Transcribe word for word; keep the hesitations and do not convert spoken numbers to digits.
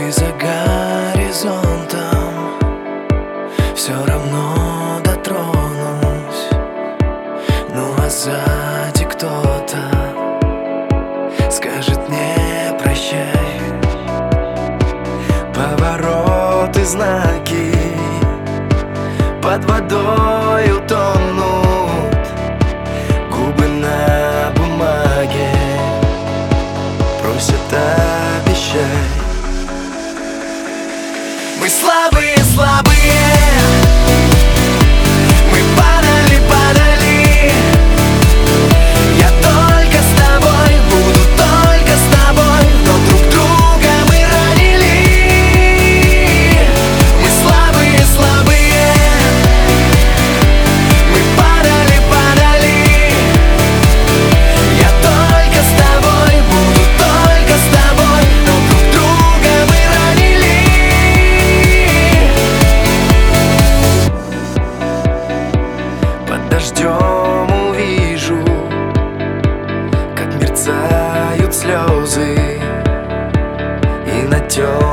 ты за горизонтом, все равно дотронусь. Ну а сзади кто-то скажет не прощай. Повороты, знаки под водой утонут, губы на бумаге просят обещай. Мы слабые, слабые, мы падали, падали. Я только с тобой, буду только с тобой, но друг друга мы ранили. Мы слабые, слабые, мы падали, падали. Я только с тобой, буду только с тобой, но друг друга мы ранили. Под дождем увижу, как мерцают слезы, и на темном